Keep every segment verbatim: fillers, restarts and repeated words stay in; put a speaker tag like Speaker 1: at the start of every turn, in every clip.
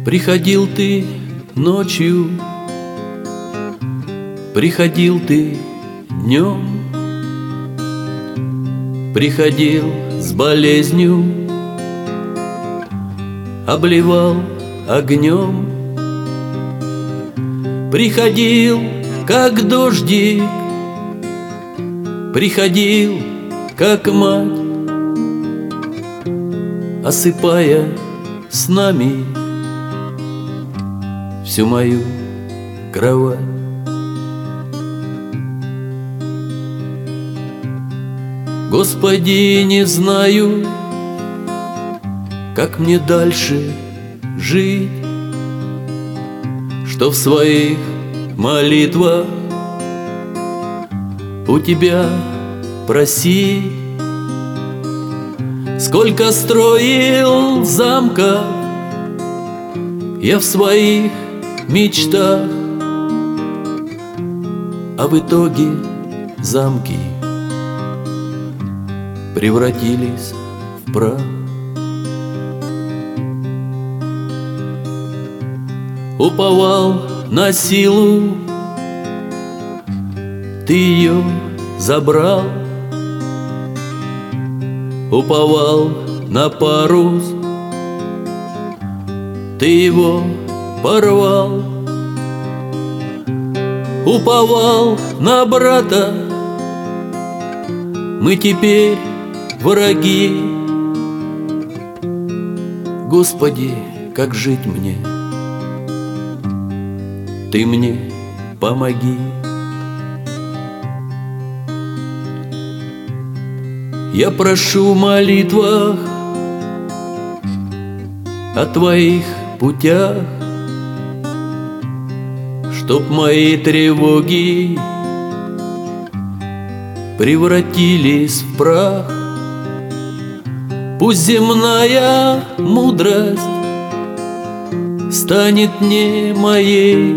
Speaker 1: Приходил ты ночью, приходил ты днем, приходил с болезнью, обливал огнем. Приходил, как дождик, приходил, как мать, осыпая с нами всю мою кровать. Господи, не знаю, как мне дальше жить, что в своих молитвах у Тебя просить. Сколько строил замков я в своих мечтах, а в итоге замки превратились в прах. Уповал на силу, ты ее забрал. Уповал на парус, ты его порвал. Уповал на брата, мы теперь враги. Господи, как жить мне? Ты мне помоги. Я прошу в молитвах о Твоих путях, чтоб мои тревоги превратились в прах. Пусть земная мудрость станет не моей.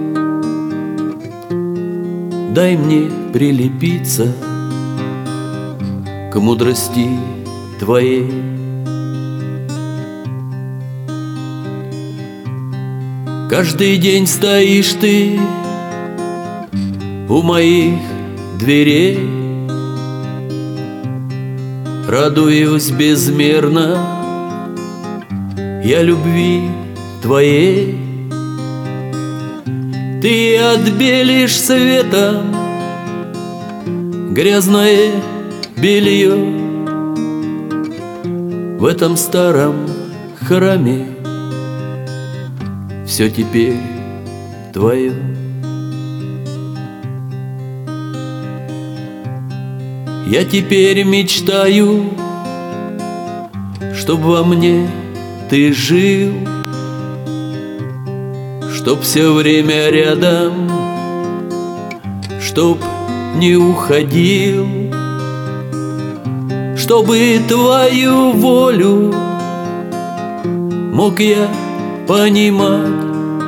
Speaker 1: Дай мне прилепиться к мудрости Твоей. Каждый день стоишь ты у моих дверей, радуюсь безмерно я любви Твоей. Ты отбелишь светом грязное белье в этом старом храме. Все теперь Твое. Я теперь мечтаю, чтоб во мне Ты жил, чтоб все время рядом, чтоб не уходил, чтобы Твою волю мог я понимать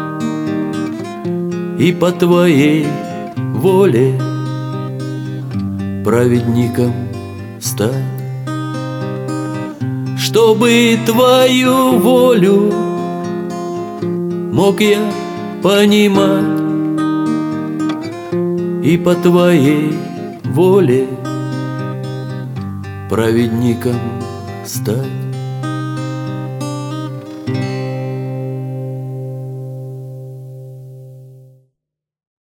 Speaker 1: и по Твоей воле праведником стать. Чтобы Твою волю мог я понимать и по Твоей воле праведником стать.